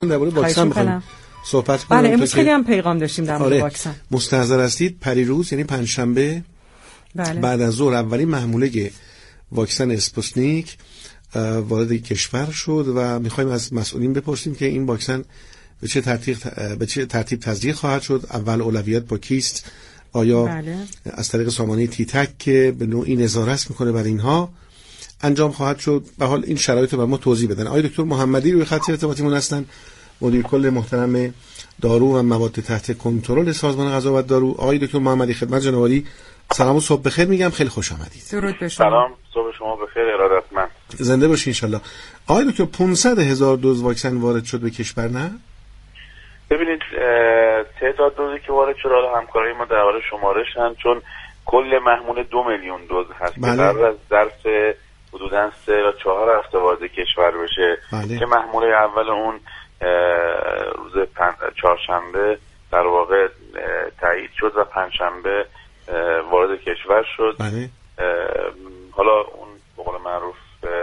درباره واکسن می‌خوایم صحبت کنیم. بله، امروز خیلی هم پیغام داشتیم در مورد واکسن. مستحضر هستید پریروز یعنی پنجشنبه بعد از ظهر اولین محموله واکسن اسپوتنیک وارد کشور شد و می‌خوایم از مسئولین بپرسیم که این واکسن به چه ترتیب تزریق خواهد شد. اول اولویت با کیست؟ آیا از طریق سامانه تیتک که به نوعی نظارت میکنه بر اینها انجام خواهد شد؟ به حال این شرایط رو بر ما توضیح بدن. آقای دکتر محمدی روی خط ارتباطیمون هستن، مدیر کل محترم دارو و مواد تحت کنترل سازمان غذا و دارو. آقای دکتر محمدی خدمت جناب عالی سلام و صبح بخیر میگم، خیلی خوش آمدید. درود به شما. سلام، صبح شما بخیر، ارادتمند. زنده باشین ان شاء الله. آقای دکتر 500,000 دوز واکسن وارد شد به کشور، نه؟ ببینید تعداد دوزی که وارد شد، حالا همکارای ما در حال شمارشن، چون کل محمول 2 میلیون دوز هست که قرار از ظرف حدوداً 3 تا 4 هفته وارد کشور بشه که محمول اول اون روز چهارشنبه در واقع تایید شد و پنجشنبه وارد کشور شد. حالا اون به قول معروف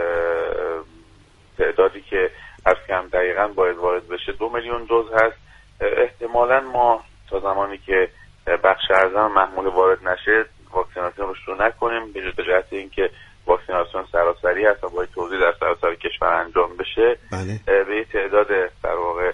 تعدادی که از کم دقیقاً باید وارد بشه 2 میلیون دوز هست. احتمالاً ما تا زمانی که بخش اعظم محمول وارد نشه واکسیناسیون رو شروع نکنیم، به جهت اینکه واکسیناسیون سراسری هست و باید توزیع در سراسر کشور انجام بشه. به یه تعداد در واقع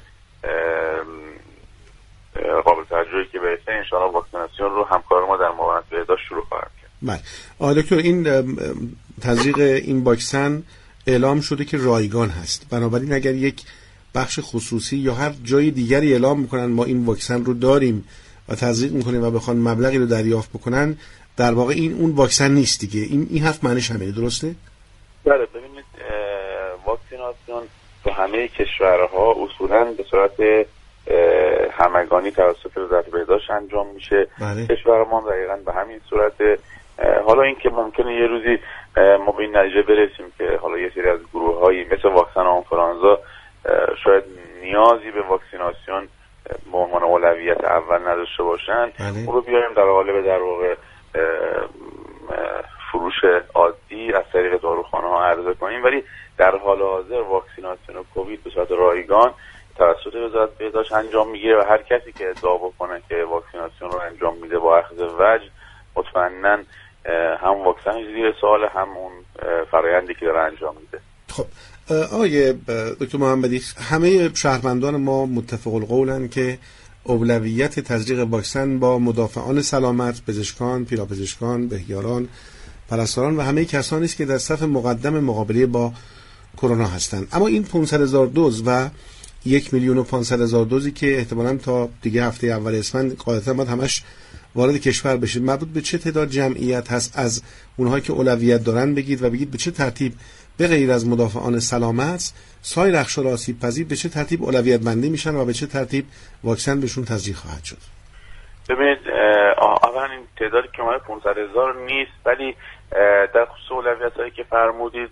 قابل توجهی که برسه انشاءالله واکسیناسیون رو همکار ما در معاونت بهداشت شروع خواهد کرد. بله. آقای دکتر این تزریق این واکسن اعلام شده که رایگان هست، بنابراین اگر یک بخش خصوصی یا هر جای دیگری اعلام میکنن ما این واکسن رو داریم و تزریق میکنیم و بخوان مبلغی رو دریافت بکنن، در واقع این اون واکسن نیست دیگه. این حرف معنیش همینه، درسته؟ بله. ببینید واکسیناسیون تو همه کشورها اصولاً به صورت همگانی توسط وزارت بهداشت انجام میشه. کشور ما دقیقاً به همین صورت. حالا اینکه ممکنه یه روزی ما به این نتیجه برسیم که حالا یه سری از گروه‌هایی مثل واکسن آنفولانزا شاید نیازی به واکسیناسیون به عنوان اولویت اول نداشته باشن، اون رو بیاریم در قالب در واقع فروش عادی از طریق داروخانه‌ها عرضه کنیم. ولی در حال حاضر واکسیناسیون کووید به صورت رایگان توسط وزارت بهداشت انجام میگیره و هر کسی که ادعا بکنه که واکسیناسیون رو انجام میده با اخذ وجه، مطمئناً هم واکسن زیر سوال، هم اون فرآیندی که داره انجام میده. خب آقای دکتر محمدی، همه شهروندان ما متفق القولن که اولویت تزریق واکسن با مدافعان سلامت، پزشکان، پیراپزشکان، بهیاران، پرستاران و همه کسانی است که در صف مقدم مقابله با کرونا هستند. اما این 500,000 دوز و 1,500,000 دوزی که احتمالاً تا دیگه هفته اول اسفند قاعدتاً باید همش وارد کشور بشه، مربوط به چه تعداد جمعیت هست از اونهایی که اولویت دارن بگید و بگید به چه ترتیب به غیر از مدافعان سلامت سایر اقشار آسیب پذیر به چه ترتیب اولویت بندی میشن و به چه ترتیب واکسن بهشون تزریق خواهد شد؟ ببینید اولا این تعدادی که اومده 500,000 نیست، ولی در خصوص اولویت‌هایی که فرمودید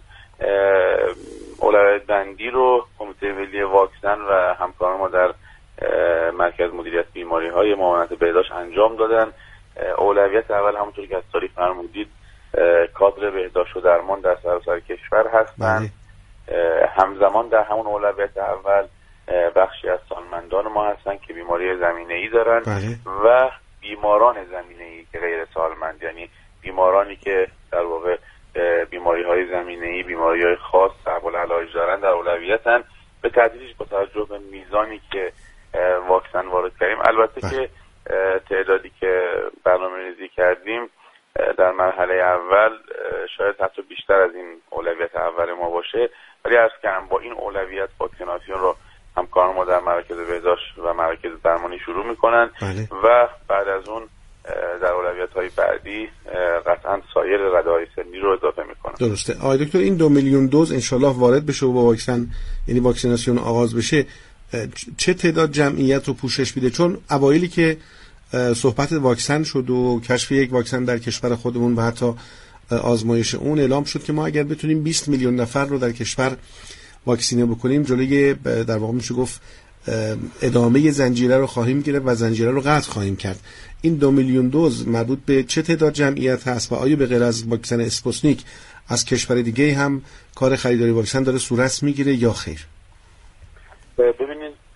اولویت بندی رو کمیته ملی واکسن و همکاران ما در مرکز مدیریت بیماری‌های معاونت بهداشت انجام دادن. اولویت اول همونطور که از تاریخ فرمودید کادر بهداشت و درمان در سراسر کشور هستند. همزمان در همون اولویت اول بخشی از سالمندان ما هستن که بیماری زمینه‌ای دارن و بیماران زمینه‌ای که غیر سالمند، یعنی بیمارانی که در واقع بیماری‌های زمینه‌ای، بیماری‌های خاص صعب العلاج دارن در اولویتن. به تدریج با توجه به میزانی که واکسن وارد کردیم، البته که تعدادی که برنامه‌ریزی کردیم در مرحله اول شاید حتی بیشتر از این اولویت اول ما باشه، ولی عرض کردم با این اولویت واکسیناسیون رو همکاران ما در مراکز بهداشت و مراکز درمانی شروع میکنن و بعد از اون در اولویت‌های بعدی قطعا سایر رده‌های سنی رو اضافه میکنن. درسته. آقای دکتر این 2 میلیون دوز انشالله وارد بشه و با واکسن یعنی واکسیناسیون آغاز بشه، چه تعداد جمعیت رو پوشش میده؟ چون اوایلی که صحبت واکسن شد و کشف یک واکسن در کشور خودمون و حتی آزمایش اون اعلام شد که ما اگر بتونیم 20 میلیون نفر رو در کشور واکسینه بکنیم جلوی در واقع میشه گفت ادامه زنجیره رو خواهیم گرفت و زنجیره رو قطع خواهیم کرد. این 2 میلیون دوز مربوط به چه تعداد جمعیت هست و آیا به غیر از واکسن اسپوتنیک از کشور دیگه هم کار خریداری واکسن داره صورت میگیره یا خیر؟ ببینید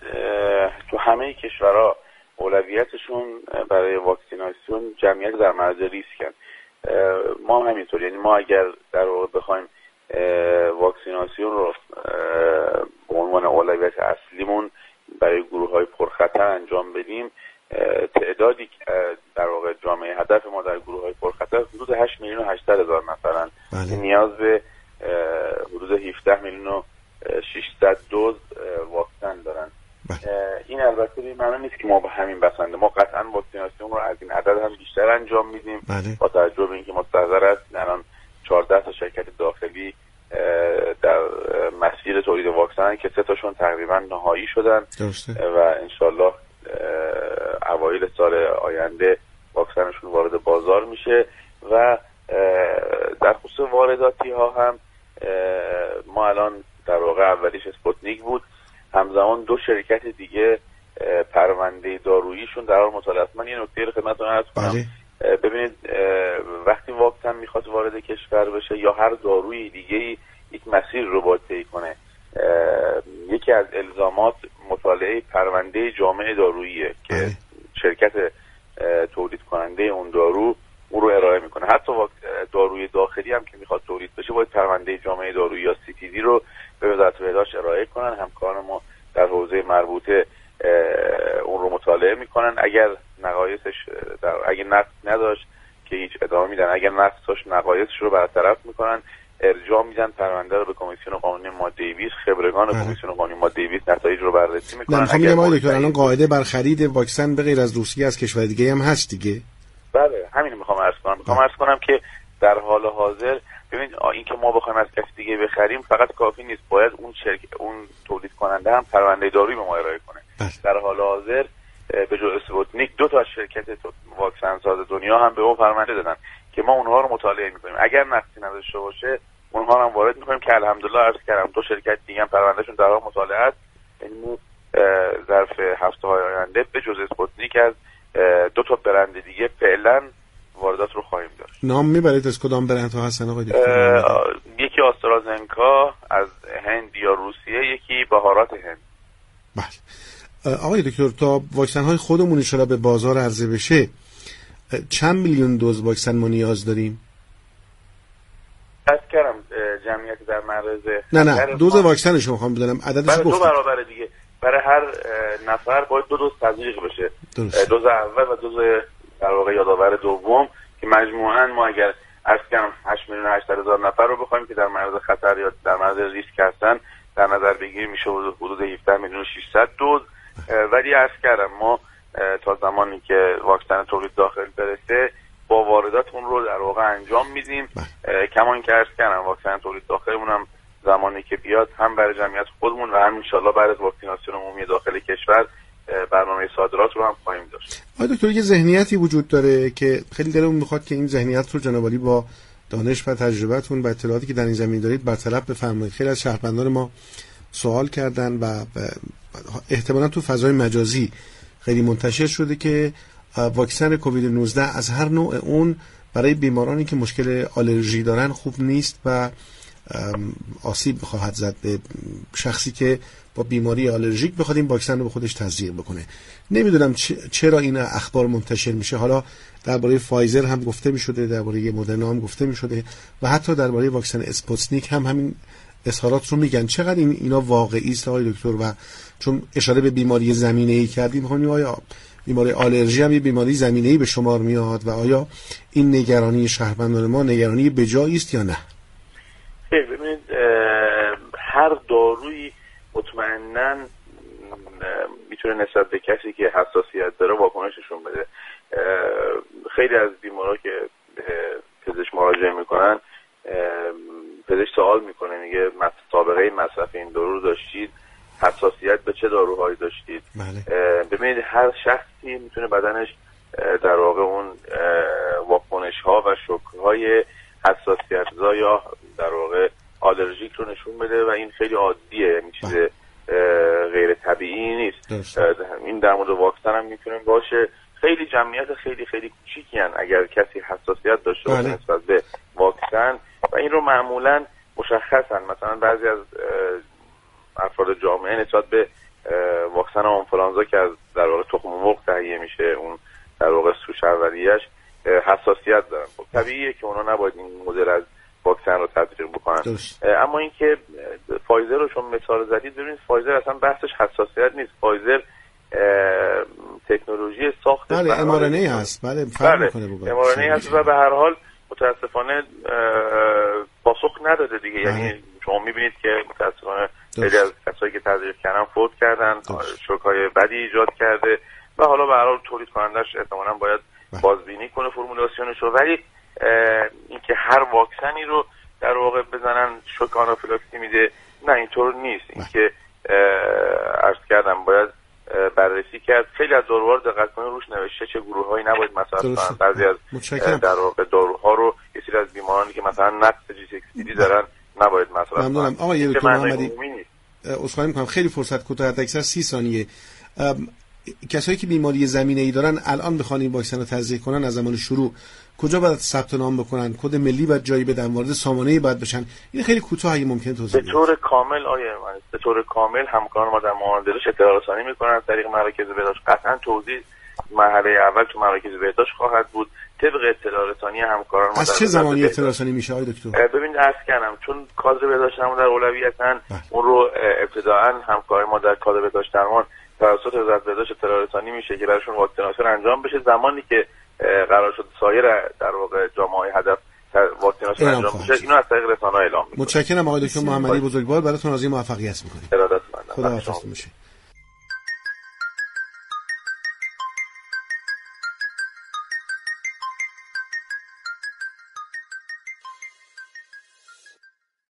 تو همه کشورها اولویتشون برای واکسیناسیون جمعیت در معرض ریسکن. ما هم همینطور، یعنی ما اگر در واقع بخوایم واکسیناسیون رو به عنوان اولویت اصلیمون برای گروه‌های پرخطر انجام بدیم، تعدادی که در واقع جامعه هدف ما در گروه‌های پرخطر حدود 8,800,000 نفرن. نیاز به حدود 17,600,000 دوز واکسن دارن. این البته به معنی نیست که ما به همین بسنده، ما قطعا واکسیناسیون رو از این عدد هم بیشتر انجام میدیم با توجه به اینکه مستحضر است الان 14 تا شرکت داخلی در مسیر تولید واکسن که 3 تاشون تقریبا نهایی شدن و انشالله اوایل سال آینده واکسنشون وارد بازار میشه. و در خصوص وارداتی ها هم ما الان در واقع اولیش اسپوتنیک بود، همزمان 2 شرکت دیگه پرونده داروییشون در حال مطالعه است. من یه نکته رو خدمتتون عرض کنم. ببینید وقتی واکسن میخواد وارد کشور بشه یا هر داروی دیگه یک مسیر رو باید طی کنه، یکی از الزامات مطالعه پرونده جامع داروییه که شرکت تولید کننده اون دارو اون رو ارائه میکنه. حتی داروی داخلی هم که میخواد تولید بشه باید پرونده جامع دارویی یا CTD رو به وزارت بهداشت ارائه کنن. همکاران ما در حوزه مربوطه اون رو مطالعه میکنن. اگر نقایصش اگه نقص نداشت که هیچ ادامه میدن، اگر نقص داشت نقایصش رو برطرف میکنن، ارجاع میدن پرونده رو به کمیسیون قانونی ماده 20. خبرگان کمیسیون قانونی ماده 20 نتایج رو بررسی میکنن. اگر ما دکتر الان قاعده بر خرید واکسن به غیر از روسیه از کشور دیگه هم هست دیگه؟ بله همین میخوام عرض کنم که در حال حاضر ببینید این که ما بخوایم از کسی دیگه بخریم فقط کافی نیست، باید اون تولید کننده هم پرونده دارویی به ما ارائه کنه. در حال حاضر به جز اسپوتنیک 2 تا شرکت واکسن ساز دنیا هم به اون پرونده دادن که ما اونها رو مطالعه میکنیم. اگر نقصی نداشته باشه اونها هم وارد میکنیم که الحمدلله عرض کردم 2 شرکت دیگه هم پروندهشون در حال مطالعه است. یعنی ظرف هفته‌های آینده به جز اسپوتنیک از 2 تا برند دیگه فعلا واردات رو خواهیم داشت. نام میبرید از کدام برند ها هستن آقای دکتر؟ یکی آسترازنکا از هند یا روسیه، یکی بهارات هند. بله آقای دکتر، تا واکسن های خودمون ان شاءالله به بازار عرضه بشه چند میلیون دوز واکسن ما نیاز داریم؟ کردم جمعیت در معرض نه دوز واکسن شما میخوام بدونم عددش گفتید. 2 برابر دیگه برای هر نفر باید 2 دوز تزریق بشه. دوز اول و دوز در واقع یادآور دوم که مجموعاً ما اگر عرض کنم 8,800,000 نفر رو بخوایم که در معرض خطر یا در معرض ریسک هستن در نظر بگیریم میشه حدود 17,600,000 دوز. ولی عرض کردم ما تا زمانی که واکسن تولید داخل برسه با واردات اون رو در واقع انجام میدیم. کما اینکه عرض کردم واکسن تولید داخلمون هم زمانی که بیاد هم برای جمعیت خودمون و هم ان شاءالله بعد از واکسیناسیون عمومی داخل کشور برنامه صادرات رو هم خواهیم داشت. آقای دکتر یه ذهنیتی وجود داره که خیلی دلمون میخواد که این ذهنیت رو جناب عالی با دانش و تجربتون و اطلاعاتی که در این زمین دارید برطرف بفرمایید. خیلی از شهروندان ما سوال کردن و احتمالاً تو فضای مجازی خیلی منتشر شده که واکسن کووید 19 از هر نوع اون برای بیمارانی که مشکل آلرژی دارن خوب نیست و آسیب خواهد زد به شخصی که با بیماری آلرژیک بخواد این واکسن رو به خودش تزریق بکنه. نمیدونم چرا این اخبار منتشر میشه. حالا درباره فایزر هم گفته میشده، درباره مدرنا هم گفته میشده و حتی درباره واکسن اسپوتنیک هم همین اظهارات رو میگن. چقدر اینا واقعی است آقای دکتر؟ و چون اشاره به بیماری زمینه‌ای کردیم، می‌خوام آیا بیماری آلرژی هم یه بیماری زمینه‌ای به شمار میاد و آیا این نگرانی شهروندان ما نگرانی بجایی است یا نه؟ ببینید هر دارویی مطمئناً میتونه نسبت به کسی که حساسیت داره واکنششون بده. خیلی از بیمارا که پزشک مراجعه میکنن پزشک سوال میکنه، میگه سابقه مصرف این دارو رو داشتید؟ حساسیت به چه داروهایی داشتید؟ ببینید هر شخصی میتونه بدنش در واقع اون واکنش ها و شوک‌های حساسیت زا یا در واقع آلرژیک رو نشون بده و این خیلی عادیه، این چیز غیر طبیعی نیست. این در مورد واکسن هم میتونه باشه. خیلی جمعیت خیلی خیلی کوچیکی هستن اگر کسی حساسیت داشته باشه نسبت به واکسن و این رو معمولا مشخصن. مثلا بعضی از افراد جامعه نسبت به واکسن واکسن آنفولانزا که از در واقع تخم مرغ تهیه میشه، اون در واقع سوش اولیه‌اش حساسیت دارن. خب طبیعیه که اونا نباید این مدل از واکسن رو تطبیق بکنن. اما اینکه فایزر رو شما مثال زدید، ببینید فایزر اصلا بحثش حساسیت نیست. فایزر تکنولوژی ساخت mRNA هست. بله فرق میکنه با mRNA هست و به هر حال متاسفانه پاسخ نداده دیگه. یعنی شما میبینید که متاسفانه خیلی از کسایی که تزریق کردن فوت کردن، شوک‌های بدی ایجاد کرده و حالا به هر حال تولید کنندش احتمالاً باید بازبینی کنه فرمولاسیونش رو. ولی اینکه هر واکسنی رو در واقع بزنن شوک آنافیلاکسی میده، نه اینطور نیست. اینکه عرض کردم باید بررسی کرد. خیلی از داروها رو دقت کنید روش نوشته چه گروه‌هایی نباید مصرف کنن. بعضی از در واقع داروها رو یه سری از بیمارانی که مثلا نقص G6PD دارن نباید مصرف کنن. ممنونم آقای دکتر محمدی. عذرخواهی می‌کنم خیلی فرصت کوتاه، حد اکثر 30 ثانیه. کسایی که بیماری زمینه‌ای دارن الان بخوان این واکسن رو تزریق کنن، از زمان شروع کجا باید ثبت نام بکنن؟ کد ملی باید جایی بدن، وارد سامانه‌ای باید بشن؟ این خیلی کوتاه اگه ممکنه توضیح بدید. به طور کامل به طور کامل همکاران ما در معامله‌داشت اطلاع رسانی می‌کنن از طریق مراکز بهداشت. قطعاً توضیح مرحله اول تو مراکز بهداشت خواهد بود طبق اطلاع رسانی همکاران ما. از چه زمانی اطلاع رسانی میشه آقای دکتر؟ ببینید عرض کردم چون کادر بهداشت درمان در اولویتن، اون رو ابتداءً همکاران ما در کادر بهداشت درمان توسط وزارت بهداشت اطلاع رسانی میشه که براشون واکسیناسیون انجام بشه. زمانی که قرار شد سایر در واقع جامعه هدف واکسیناسیون انجام بشه، اینو از طریق رسانه‌ها اعلام می‌کنیم. متشکرم آقای دکتر محمدی بزرگوار، براتون آرزوی موفقیت می‌کنیم. ارادتمندم. خدا حافظتون باشه.